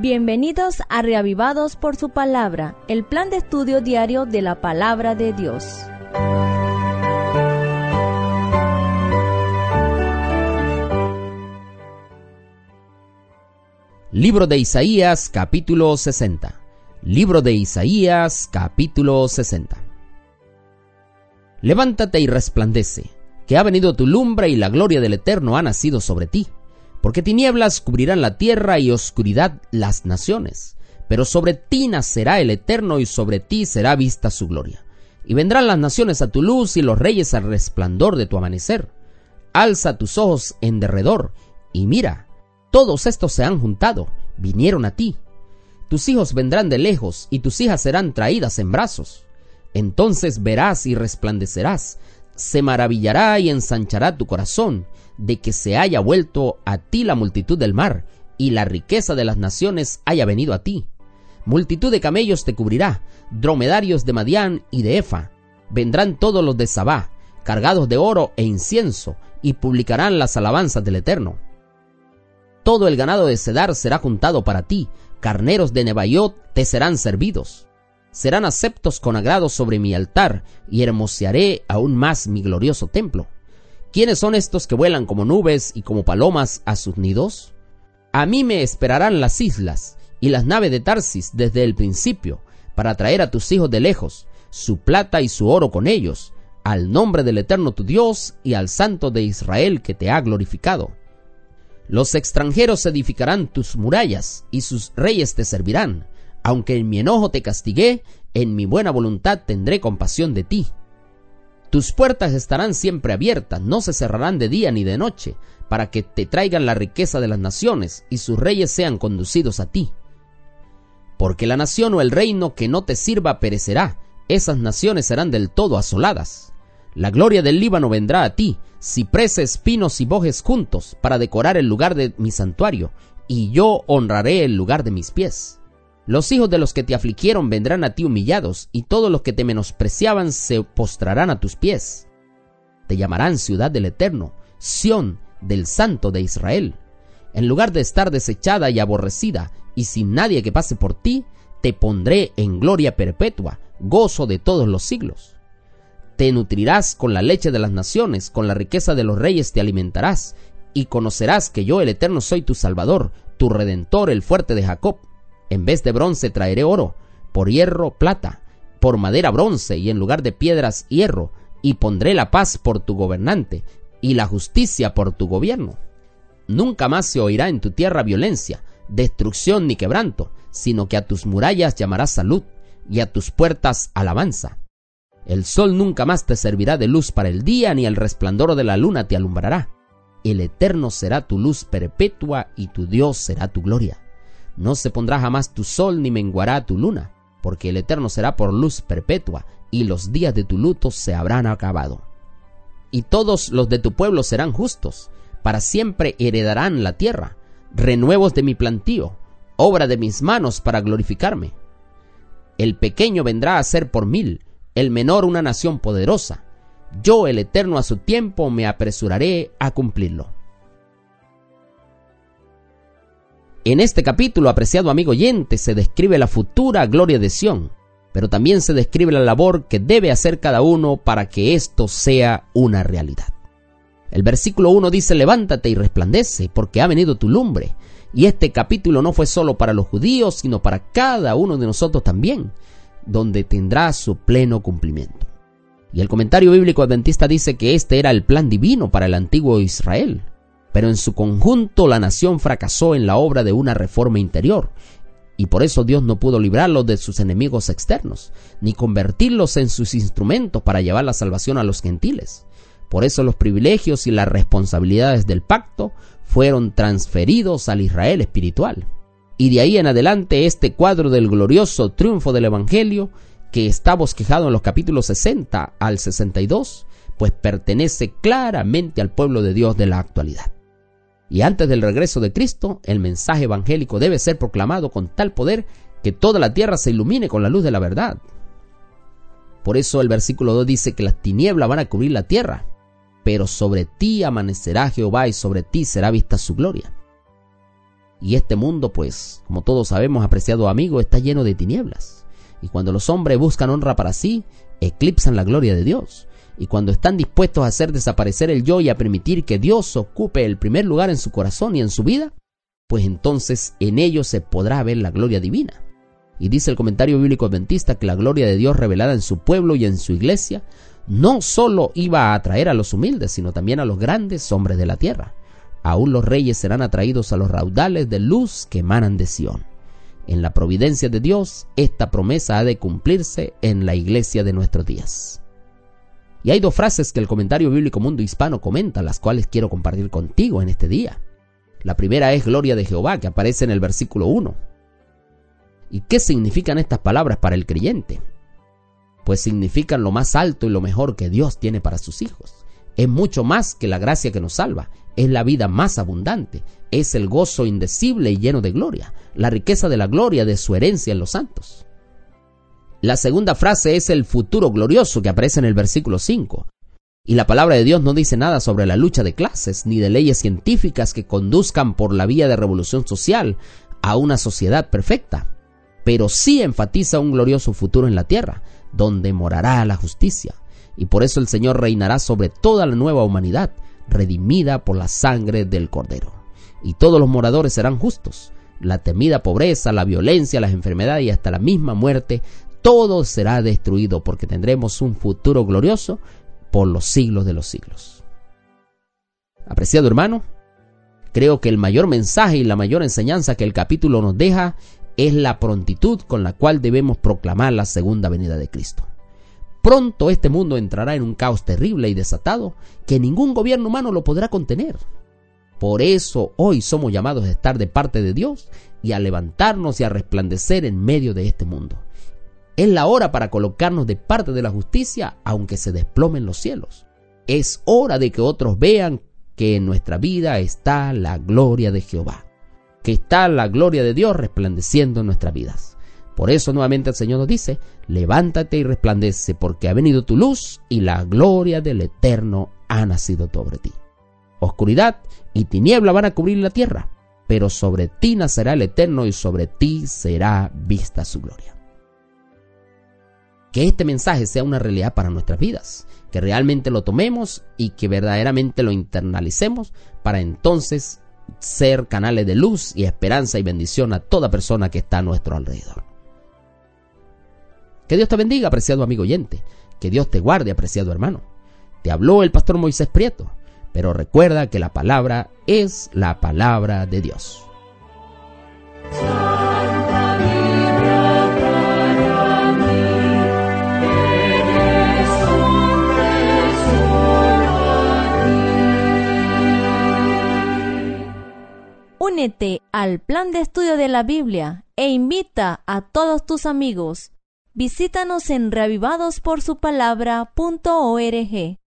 Bienvenidos a Reavivados por su Palabra, el plan de estudio diario de la Palabra de Dios. Libro de Isaías, capítulo 60. Libro de Isaías, capítulo 60. Levántate y resplandece, que ha venido tu lumbre y la gloria del Eterno ha nacido sobre ti. Porque tinieblas cubrirán la tierra y oscuridad las naciones. Pero sobre ti nacerá el Eterno y sobre ti será vista su gloria. Y vendrán las naciones a tu luz y los reyes al resplandor de tu amanecer. Alza tus ojos en derredor y mira, todos estos se han juntado, vinieron a ti. Tus hijos vendrán de lejos y tus hijas serán traídas en brazos. Entonces verás y resplandecerás, se maravillará y ensanchará tu corazón, de que se haya vuelto a ti la multitud del mar, y la riqueza de las naciones haya venido a ti. Multitud de camellos te cubrirá, dromedarios de Madián y de Efa. Vendrán todos los de Sabá, cargados de oro e incienso, y publicarán las alabanzas del Eterno. Todo el ganado de Cedar será juntado para ti, carneros de Nebaiot te serán servidos. Serán aceptos con agrado sobre mi altar, y hermosearé aún más mi glorioso templo. ¿Quiénes son estos que vuelan como nubes y como palomas a sus nidos? A mí me esperarán las islas y las naves de Tarsis desde el principio, para traer a tus hijos de lejos, su plata y su oro con ellos, al nombre del Eterno tu Dios y al Santo de Israel que te ha glorificado. Los extranjeros edificarán tus murallas y sus reyes te servirán. Aunque en mi enojo te castigué, en mi buena voluntad tendré compasión de ti. Tus puertas estarán siempre abiertas, no se cerrarán de día ni de noche, para que te traigan la riqueza de las naciones y sus reyes sean conducidos a ti. Porque la nación o el reino que no te sirva perecerá, esas naciones serán del todo asoladas. La gloria del Líbano vendrá a ti, cipreses, pinos y bojes juntos, para decorar el lugar de mi santuario, y yo honraré el lugar de mis pies. Los hijos de los que te afligieron vendrán a ti humillados, y todos los que te menospreciaban se postrarán a tus pies. Te llamarán ciudad del Eterno, Sión del Santo de Israel. En lugar de estar desechada y aborrecida, y sin nadie que pase por ti, te pondré en gloria perpetua, gozo de todos los siglos. Te nutrirás con la leche de las naciones, con la riqueza de los reyes te alimentarás, y conocerás que yo el Eterno soy tu Salvador, tu Redentor, el fuerte de Jacob. En vez de bronce traeré oro, por hierro plata, por madera bronce, y en lugar de piedras hierro, y pondré la paz por tu gobernante, y la justicia por tu gobierno. Nunca más se oirá en tu tierra violencia, destrucción ni quebranto, sino que a tus murallas llamarás salud, y a tus puertas alabanza. El sol nunca más te servirá de luz para el día, ni el resplandor de la luna te alumbrará. El Eterno será tu luz perpetua, y tu Dios será tu gloria. No se pondrá jamás tu sol ni menguará tu luna, porque el Eterno será por luz perpetua, y los días de tu luto se habrán acabado. Y todos los de tu pueblo serán justos, para siempre heredarán la tierra, renuevos de mi plantío, obra de mis manos para glorificarme. El pequeño vendrá a ser por 1000, el menor una nación poderosa. Yo, el Eterno, a su tiempo me apresuraré a cumplirlo. En este capítulo, apreciado amigo oyente, se describe la futura gloria de Sión, pero también se describe la labor que debe hacer cada uno para que esto sea una realidad. El versículo 1 dice: levántate y resplandece, porque ha venido tu lumbre. Y este capítulo no fue solo para los judíos, sino para cada uno de nosotros también, donde tendrá su pleno cumplimiento. Y el comentario bíblico adventista dice que este era el plan divino para el antiguo Israel. Pero en su conjunto la nación fracasó en la obra de una reforma interior, y por eso Dios no pudo librarlos de sus enemigos externos, ni convertirlos en sus instrumentos para llevar la salvación a los gentiles. Por eso los privilegios y las responsabilidades del pacto fueron transferidos al Israel espiritual. Y de ahí en adelante este cuadro del glorioso triunfo del Evangelio, que está bosquejado en los capítulos 60 al 62, pues pertenece claramente al pueblo de Dios de la actualidad. Y antes del regreso de Cristo, el mensaje evangélico debe ser proclamado con tal poder que toda la tierra se ilumine con la luz de la verdad. Por eso el versículo 2 dice que las tinieblas van a cubrir la tierra, pero sobre ti amanecerá Jehová y sobre ti será vista su gloria. Y este mundo, pues, como todos sabemos, apreciado amigo, está lleno de tinieblas. Y cuando los hombres buscan honra para sí, eclipsan la gloria de Dios. Y cuando están dispuestos a hacer desaparecer el yo y a permitir que Dios ocupe el primer lugar en su corazón y en su vida, pues entonces en ellos se podrá ver la gloria divina. Y dice el comentario bíblico adventista que la gloria de Dios revelada en su pueblo y en su iglesia no solo iba a atraer a los humildes, sino también a los grandes hombres de la tierra. Aún los reyes serán atraídos a los raudales de luz que emanan de Sión. En la providencia de Dios, esta promesa ha de cumplirse en la iglesia de nuestros días. Y hay dos frases que el comentario bíblico Mundo Hispano comenta, las cuales quiero compartir contigo en este día. La primera es gloria de Jehová, que aparece en el versículo 1. ¿Y qué significan estas palabras para el creyente? Pues significan lo más alto y lo mejor que Dios tiene para sus hijos. Es mucho más que la gracia que nos salva, es la vida más abundante, es el gozo indecible y lleno de gloria, la riqueza de la gloria de su herencia en los santos. La segunda frase es el futuro glorioso que aparece en el versículo 5. Y la palabra de Dios no dice nada sobre la lucha de clases ni de leyes científicas que conduzcan por la vía de revolución social a una sociedad perfecta, pero sí enfatiza un glorioso futuro en la tierra, donde morará la justicia. Y por eso el Señor reinará sobre toda la nueva humanidad, redimida por la sangre del Cordero. Y todos los moradores serán justos. La temida pobreza, la violencia, las enfermedades y hasta la misma muerte, todo será destruido porque tendremos un futuro glorioso por los siglos de los siglos. Apreciado hermano, creo que el mayor mensaje y la mayor enseñanza que el capítulo nos deja es la prontitud con la cual debemos proclamar la segunda venida de Cristo. Pronto este mundo entrará en un caos terrible y desatado que ningún gobierno humano lo podrá contener. Por eso hoy somos llamados a estar de parte de Dios y a levantarnos y a resplandecer en medio de este mundo. Es la hora para colocarnos de parte de la justicia, aunque se desplomen los cielos. Es hora de que otros vean que en nuestra vida está la gloria de Jehová, que está la gloria de Dios resplandeciendo en nuestras vidas. Por eso nuevamente el Señor nos dice: levántate y resplandece, porque ha venido tu luz y la gloria del Eterno ha nacido sobre ti. Oscuridad y tiniebla van a cubrir la tierra, pero sobre ti nacerá el Eterno y sobre ti será vista su gloria. Que este mensaje sea una realidad para nuestras vidas, que realmente lo tomemos y que verdaderamente lo internalicemos para entonces ser canales de luz y esperanza y bendición a toda persona que está a nuestro alrededor. Que Dios te bendiga, apreciado amigo oyente. Que Dios te guarde, apreciado hermano. Te habló el pastor Moisés Prieto, pero recuerda que la palabra es la palabra de Dios. Únete al plan de estudio de la Biblia e invita a todos tus amigos. Visítanos en reavivadosporsupalabra.org.